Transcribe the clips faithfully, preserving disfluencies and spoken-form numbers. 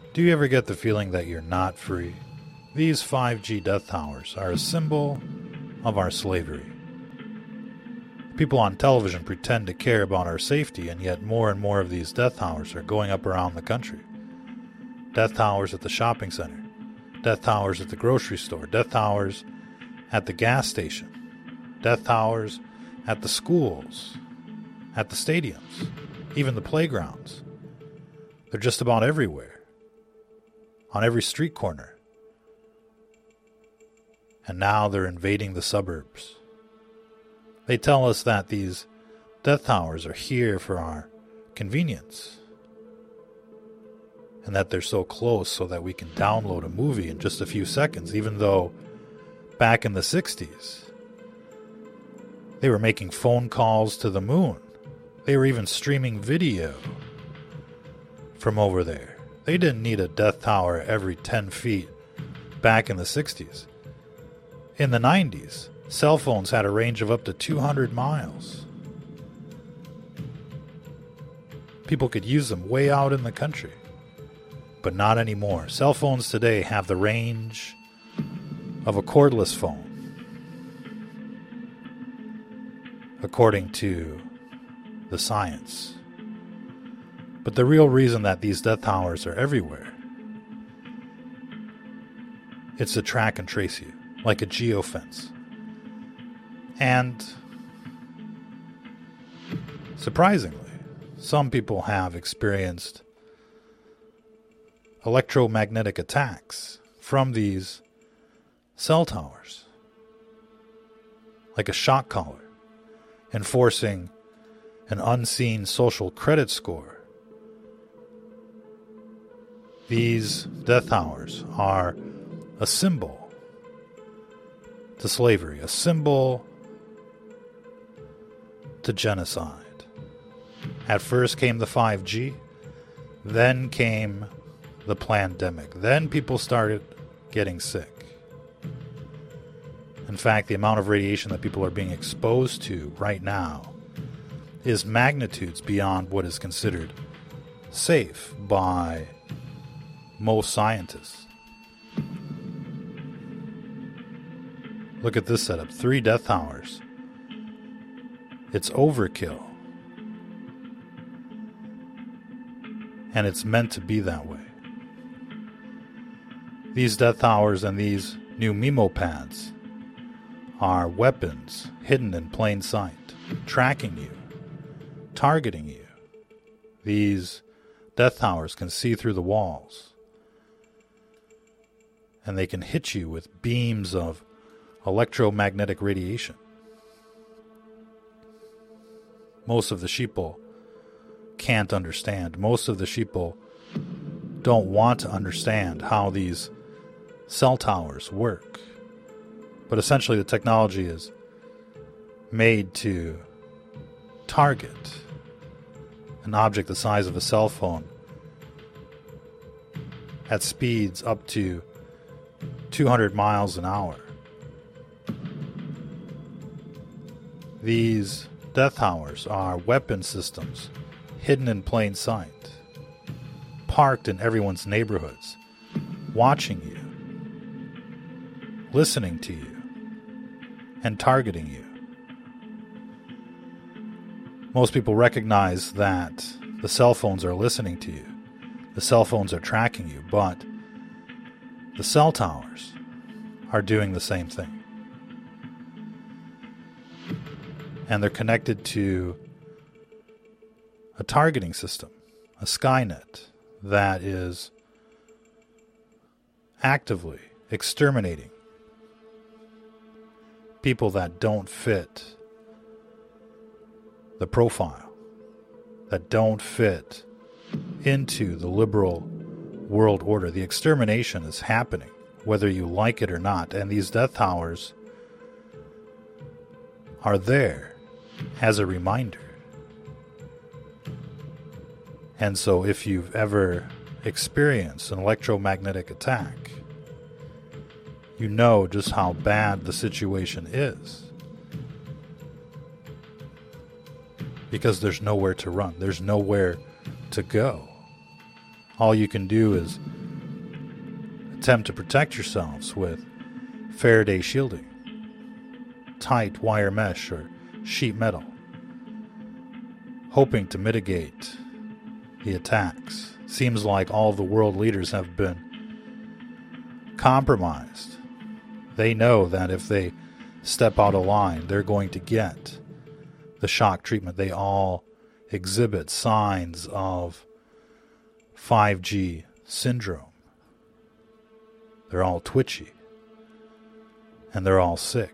Do you ever get the feeling that you're not free? These five G death towers are a symbol of our slavery. People on television pretend to care about our safety, and yet more and more of these death towers are going up around the country. Death towers at the shopping center, death towers at the grocery store, death towers at the gas station, death towers at the schools, at the stadiums, even the playgrounds. They're just about everywhere, on every street corner. And now they're invading the suburbs. They tell us that these death towers are here for our convenience, and that they're so close so that we can download a movie in just a few seconds, even though back in the sixties, they were making phone calls to the moon. They were even streaming video from over there. They didn't need a death tower every ten feet back in the sixties. In the nineties, cell phones had a range of up to two hundred miles. People could use them way out in the country, but not anymore. Cell phones today have the range of a cordless phone, according to the science. But the real reason that these death towers are everywhere, it's to track and trace you, like a geofence. And surprisingly, some people have experienced electromagnetic attacks from these cell towers, like a shock collar, enforcing an unseen social credit score. These death towers are a symbol to slavery, a symbol to genocide. At first came the five G, then came the pandemic, then people started getting sick. In fact, the amount of radiation that people are being exposed to right now is magnitudes beyond what is considered safe by most scientists. Look at this setup. Three death towers. It's overkill. And it's meant to be that way. These death towers and these new MIMO pads are weapons hidden in plain sight, tracking you, targeting you. These death towers can see through the walls, and they can hit you with beams of electromagnetic radiation. Most of the sheeple can't understand. Most of the sheeple don't want to understand how these cell towers work. But essentially the technology is made to target an object the size of a cell phone at speeds up to two hundred miles an hour. These death towers are weapon systems hidden in plain sight, parked in everyone's neighborhoods, watching you, listening to you, and targeting you. Most people recognize that the cell phones are listening to you. The cell phones are tracking you, but the cell towers are doing the same thing. And they're connected to a targeting system, a Skynet, that is actively exterminating people that don't fit the profile, that don't fit into the liberal world order. The extermination is happening, whether you like it or not, and these death towers are there as a reminder. And so if you've ever experienced an electromagnetic attack, you know just how bad the situation is. Because there's nowhere to run. There's nowhere to go. All you can do is attempt to protect yourselves with Faraday shielding, tight wire mesh or sheet metal, hoping to mitigate the attacks. Seems like all of the world leaders have been compromised. They know that if they step out of line, they're going to get the shock treatment. They all exhibit signs of five G syndrome. They're all twitchy. And they're all sick.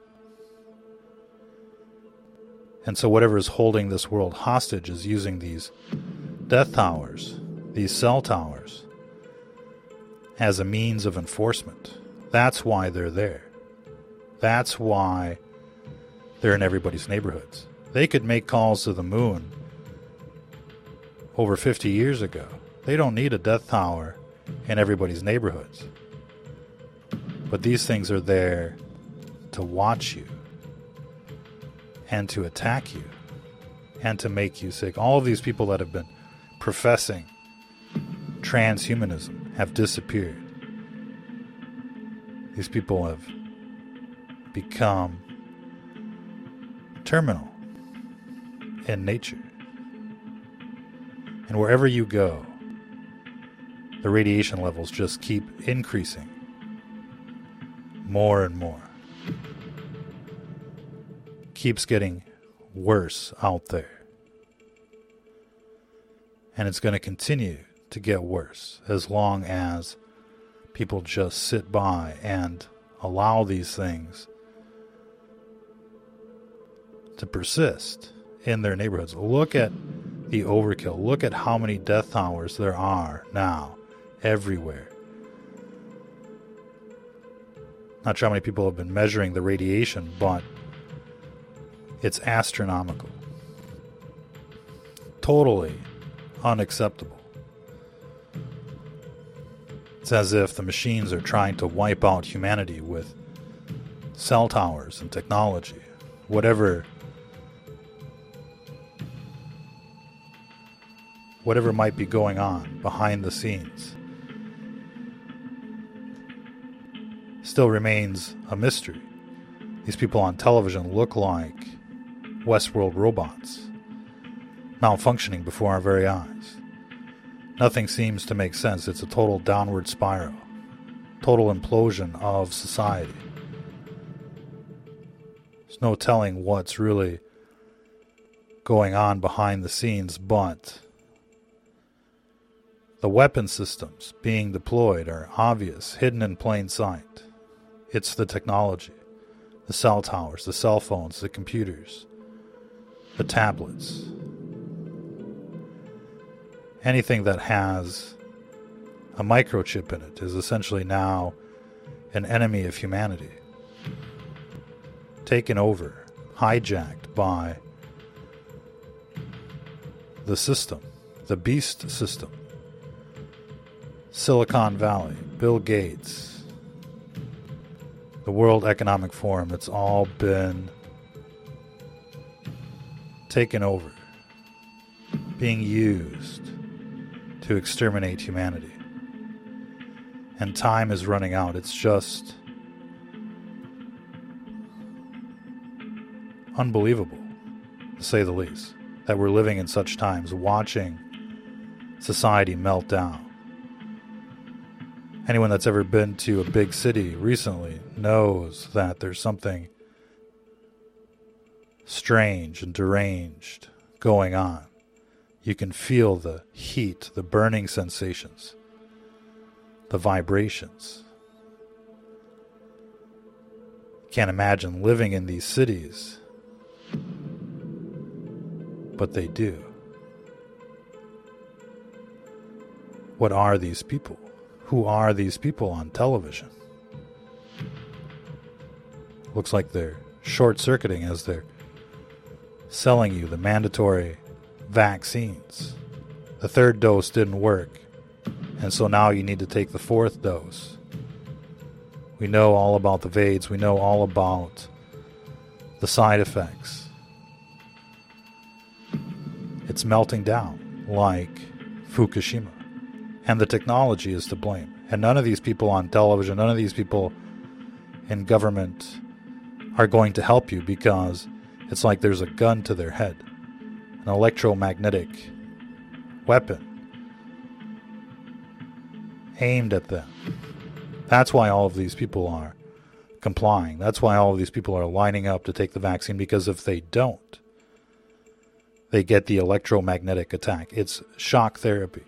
And so whatever is holding this world hostage is using these death towers, these cell towers, as a means of enforcement. That's why they're there. That's why they're in everybody's neighborhoods. They could make calls to the moon over fifty years ago. They don't need a death tower in everybody's neighborhoods. But these things are there to watch you and to attack you and to make you sick. All of these people that have been professing transhumanism have disappeared. These people have become terminal in nature. And wherever you go, the radiation levels just keep increasing more and more. Keeps getting worse out there. And it's going to continue to get worse as long as people just sit by and allow these things to persist in their neighborhoods. Look at the overkill. Look at how many death towers there are now everywhere. Not sure how many people have been measuring the radiation, but it's astronomical. Totally unacceptable. It's as if the machines are trying to wipe out humanity with cell towers and technology. Whatever whatever might be going on behind the scenes still remains a mystery. These people on television look like Westworld robots, malfunctioning before our very eyes. Nothing seems to make sense. It's a total downward spiral, total implosion of society. There's no telling what's really going on behind the scenes, but the weapon systems being deployed are obvious, hidden in plain sight. It's the technology, the cell towers, the cell phones, the computers, the tablets. Anything that has a microchip in it is essentially now an enemy of humanity. Taken over, hijacked by the system, the beast system. Silicon Valley, Bill Gates, the World Economic Forum, it's all been taken over, being used to exterminate humanity. And time is running out. It's just unbelievable, to say the least, that we're living in such times, watching society melt down. Anyone that's ever been to a big city recently knows that there's something strange and deranged going on. You can feel the heat, the burning sensations, the vibrations. Can't imagine living in these cities, but they do. What are these people? Who are these people on television? Looks like they're short-circuiting as they're selling you the mandatory vaccines. The third dose didn't work, and so now you need to take the fourth dose. We know all about the V A I D S. We know all about the side effects. It's melting down like Fukushima. And the technology is to blame. And none of these people on television, none of these people in government are going to help you, because it's like there's a gun to their head, an electromagnetic weapon aimed at them. That's why all of these people are complying. That's why all of these people are lining up to take the vaccine, because if they don't, they get the electromagnetic attack. It's shock therapy.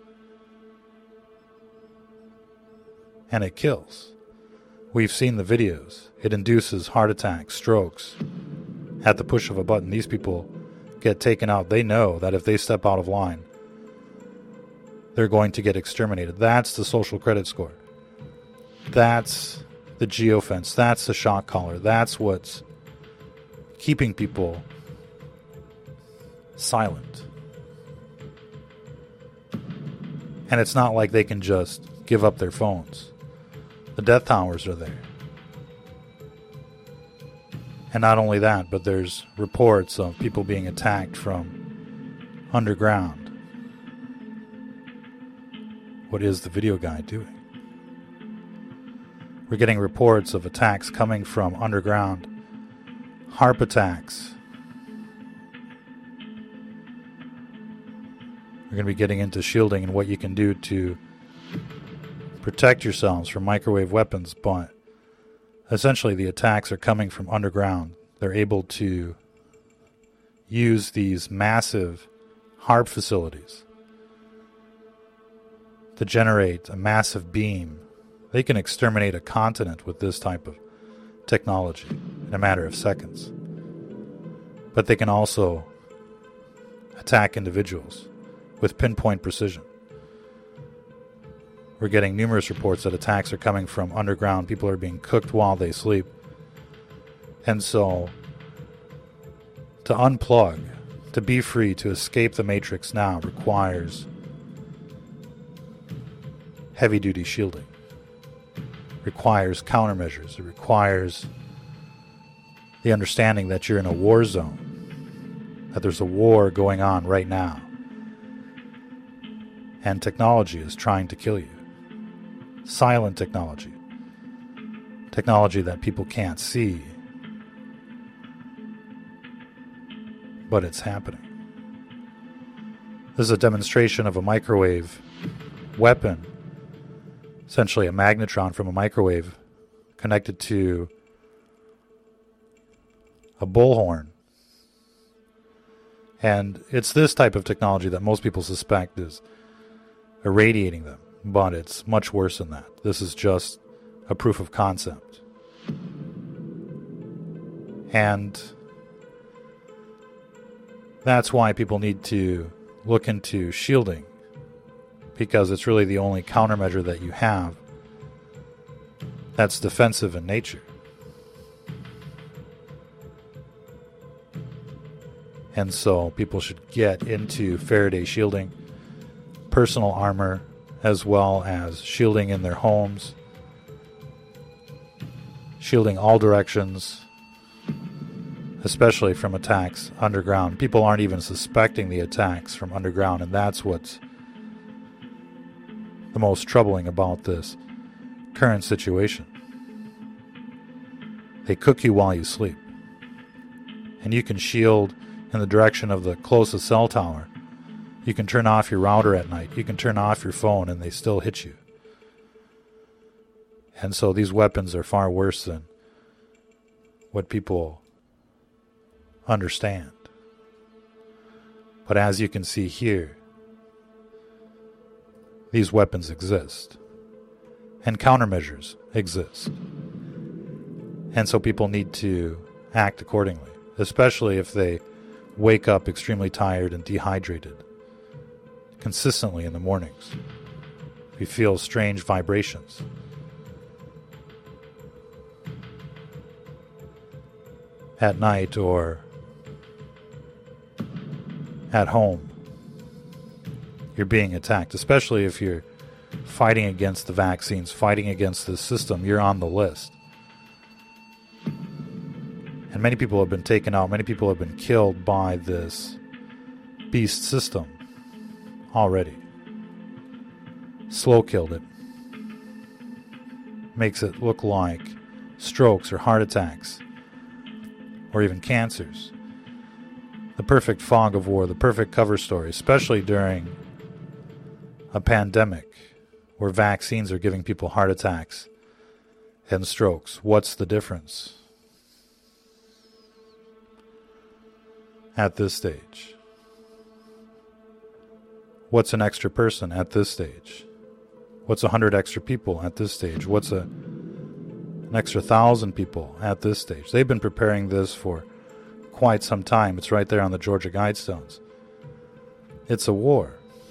And it kills. We've seen the videos. It induces heart attacks, strokes, at the push of a button. These people get taken out. They know that if they step out of line, they're going to get exterminated. That's the social credit score. That's the geofence. That's the shock collar. That's what's keeping people silent. And it's not like they can just give up their phones. The death towers are there. And not only that, but there's reports of people being attacked from underground. What is the video guy doing? We're getting reports of attacks coming from underground. HAARP attacks. We're going to be getting into shielding and what you can do to protect yourselves from microwave weapons, but essentially the attacks are coming from underground. They're able to use these massive HAARP facilities to generate a massive beam. They can exterminate a continent with this type of technology in a matter of seconds. But they can also attack individuals with pinpoint precision. We're getting numerous reports that attacks are coming from underground. People are being cooked while they sleep. And so, to unplug, to be free, to escape the matrix now requires heavy-duty shielding. Requires countermeasures. It requires the understanding that you're in a war zone, that there's a war going on right now, and technology is trying to kill you. Silent technology. Technology that people can't see, but it's happening. This is a demonstration of a microwave weapon, essentially a magnetron from a microwave connected to a bullhorn. And it's this type of technology that most people suspect is irradiating them, but it's much worse than that. This is just a proof of concept. And that's why people need to look into shielding, because it's really the only countermeasure that you have that's defensive in nature. And so people should get into Faraday shielding, personal armor, as well as shielding in their homes, shielding all directions, especially from attacks underground. People aren't even suspecting the attacks from underground, and that's what's the most troubling about this current situation. They cook you while you sleep, and you can shield in the direction of the closest cell tower. You can turn off your router at night. You can turn off your phone, and they still hit you. And so these weapons are far worse than what people understand. But as you can see here, these weapons exist, and countermeasures exist. And so people need to act accordingly, especially if they wake up extremely tired and dehydrated consistently in the mornings. If you feel strange vibrations, at night or at home, you're being attacked, especially if you're fighting against the vaccines, fighting against this system. You're on the list. And many people have been taken out. Many people have been killed by this beast system already. Slow killed it. makes it look like strokes or heart attacks or even cancers. The perfect fog of war, the perfect cover story, especially during a pandemic where vaccines are giving people heart attacks and strokes. What's the difference at this stage? What's an extra person at this stage? What's a hundred extra people at this stage? What's a an extra thousand people at this stage? They've been preparing this for quite some time. It's right there on the Georgia Guidestones. It's a war.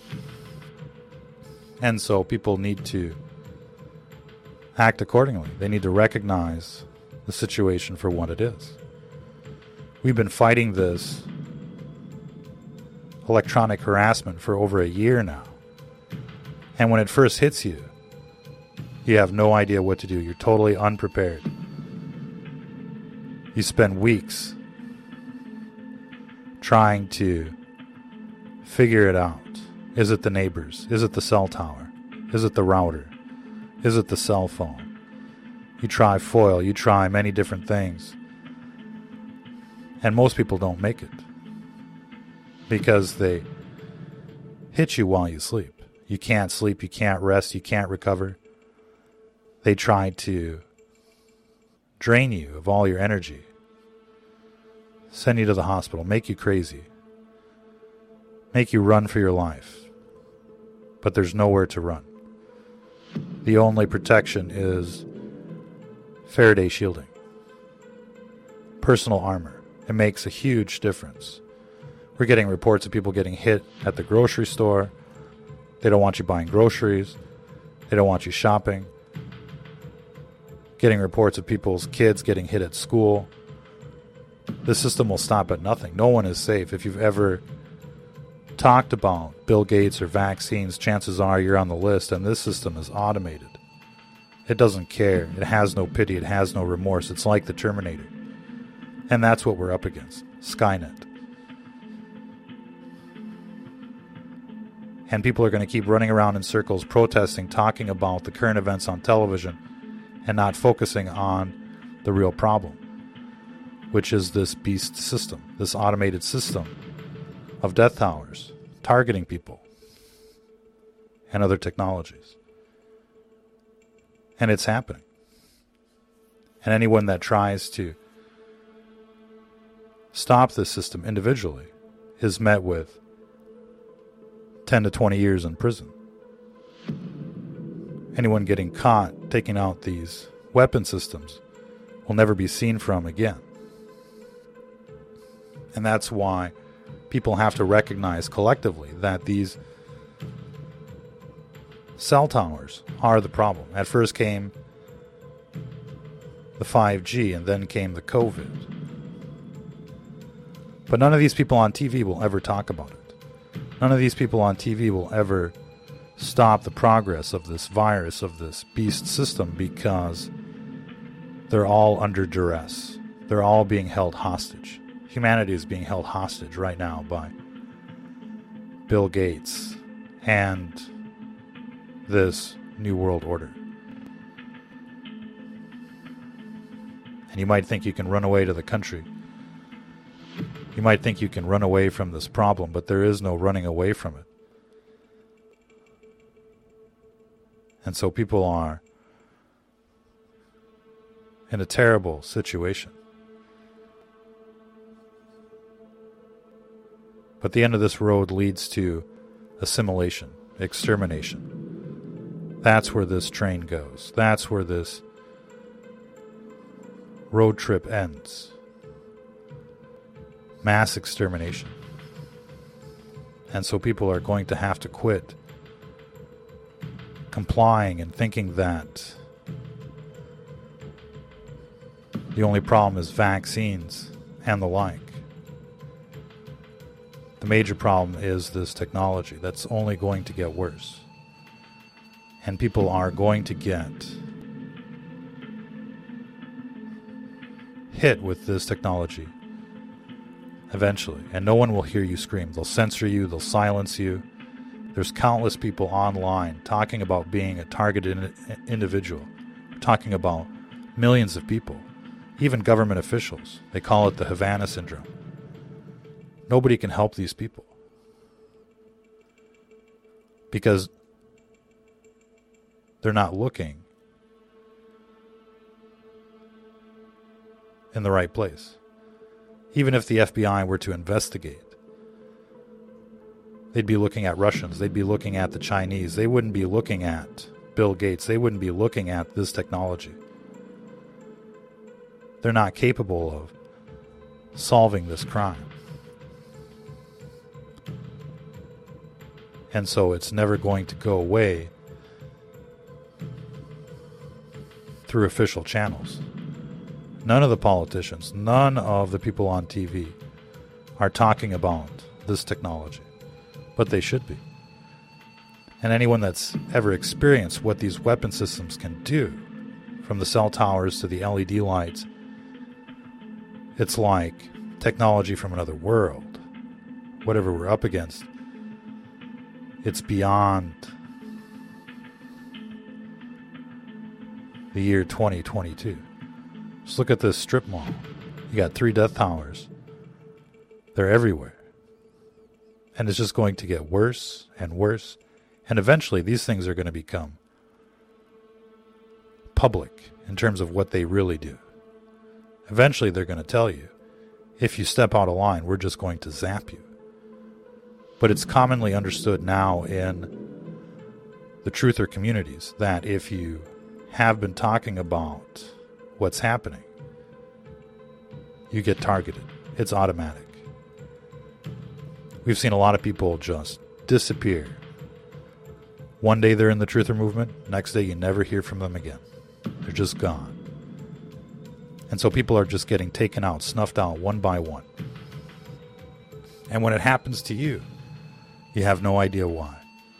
And so people need to act accordingly. They need to recognize the situation for what it is. We've been fighting this electronic harassment for over a year now. And when it first hits you, you have no idea what to do. You're totally unprepared. You spend weeks trying to figure it out. Is it the neighbors? Is it the cell tower? Is it the router? Is it the cell phone? You try foil. You try many different things. And most people don't make it because they hit you while you sleep. You can't sleep. You can't rest. You can't recover. They try to drain you of all your energy, send you to the hospital, make you crazy, make you run for your life. But there's nowhere to run. The only protection is Faraday shielding, personal armor. It makes a huge difference. We're getting reports of people getting hit at the grocery store. They don't want you buying groceries. They don't want you shopping. Getting reports of people's kids getting hit at school. The system will stop at nothing. No one is safe. If you've ever talked about Bill Gates or vaccines, chances are you're on the list, and this system is automated. It doesn't care. It has no pity. It has no remorse. It's like the Terminator. And that's what we're up against. Skynet. And people are going to keep running around in circles, protesting, talking about the current events on television, and not focusing on the real problem, which is this beast system, this automated system of death towers, targeting people, and other technologies. And it's happening. And anyone that tries to stop this system individually is met with ten to twenty years in prison. Anyone getting caught taking out these weapon systems will never be seen from again. And that's why people have to recognize collectively that these cell towers are the problem. At first came the five G, and then came the COVID. But none of these people on T V will ever talk about it. None of these people on T V will ever stop the progress of this virus, of this beast system, because they're all under duress. They're all being held hostage. Humanity is being held hostage right now by Bill Gates and this New World Order. And you might think you can run away to the country. You might think you can run away from this problem, but there is no running away from it. And so people are in a terrible situation. But the end of this road leads to assimilation, extermination. That's where this train goes. That's where this road trip ends. Mass extermination. And so people are going to have to quit complying and thinking that the only problem is vaccines and the like. The major problem is this technology that's only going to get worse. And people are going to get hit with this technology eventually. And no one will hear you scream. They'll censor you. They'll silence you. There's countless people online talking about being a targeted individual We're talking about millions of people, even government officials. They call it the Havana Syndrome. Nobody can help these people because they're not looking in the right place. Even if the F B I were to investigate, they'd be looking at Russians. They'd be looking at the Chinese. They wouldn't be looking at Bill Gates. They wouldn't be looking at this technology. They're not capable of solving this crime. And so it's never going to go away through official channels. None of the politicians, none of the people on T V are talking about this technology, but they should be. And anyone that's ever experienced what these weapon systems can do, from the cell towers to the L E D lights, it's like technology from another world. Whatever we're up against, it's beyond the year twenty twenty-two. Just look at this strip mall. You got three death towers. They're everywhere. And it's just going to get worse and worse. And eventually these things are going to become public in terms of what they really do. Eventually they're going to tell you, if you step out of line, we're just going to zap you. But it's commonly understood now in the truther communities that if you have been talking about what's happening, you get targeted. It's automatic. We've seen a lot of people just disappear. One day they're in the truther movement, next day you never hear from them again. They're just gone. And so people are just getting taken out, snuffed out one by one. And when it happens to you, you have no idea why.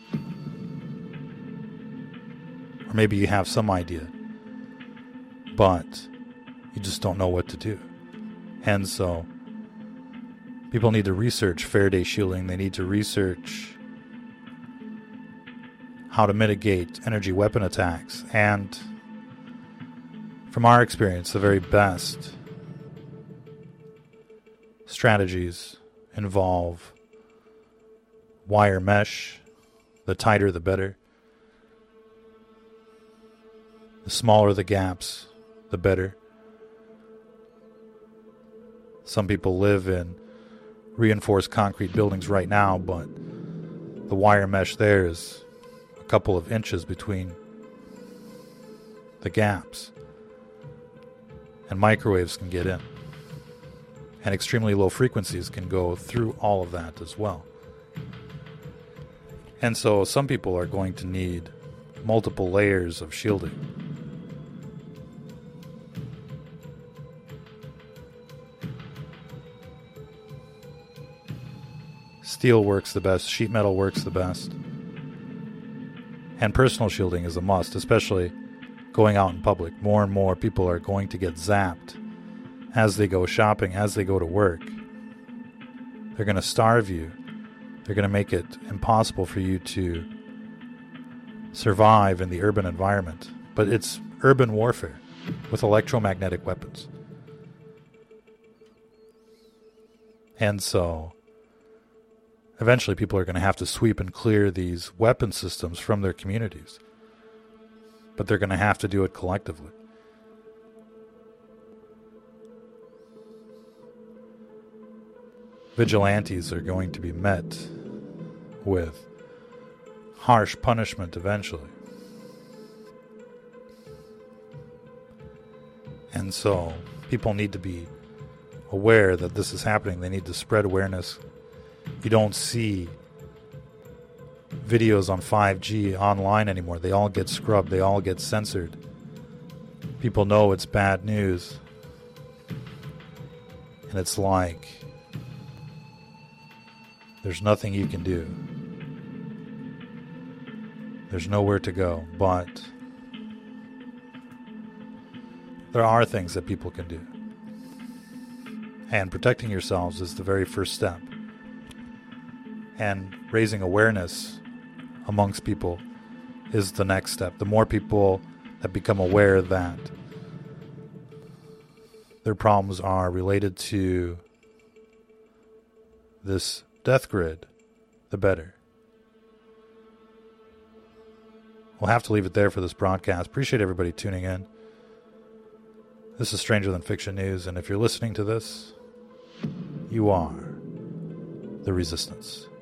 Or maybe you have some idea, but you just don't know what to do. And so people need to research Faraday shielding. They need to research how to mitigate energy weapon attacks. And from our experience, the very best strategies involve wire mesh. The tighter, the better. The smaller the gaps, the better. Some people live in reinforced concrete buildings right now, but the wire mesh there is a couple of inches between the gaps. And microwaves can get in. And extremely low frequencies can go through all of that as well. And so some people are going to need multiple layers of shielding. Steel works the best, sheet metal works the best. And personal shielding is a must, especially going out in public. More and more people are going to get zapped as they go shopping, as they go to work. They're going to starve you. They're going to make it impossible for you to survive in the urban environment. But it's urban warfare with electromagnetic weapons. And so eventually people are going to have to sweep and clear these weapon systems from their communities. But they're going to have to do it collectively. Vigilantes are going to be met with harsh punishment eventually. And so people need to be aware that this is happening. They need to spread awareness. You don't see videos on five G online anymore. They all get scrubbed. They all get censored. People know it's bad news. And it's like there's nothing you can do. There's nowhere to go. But there are things that people can do. And protecting yourselves is the very first step. And raising awareness amongst people is the next step. The more people have become aware that their problems are related to this death grid, the better. We'll have to leave it there for this broadcast. Appreciate everybody tuning in. This is Stranger Than Fiction News, and if you're listening to this, you are the Resistance.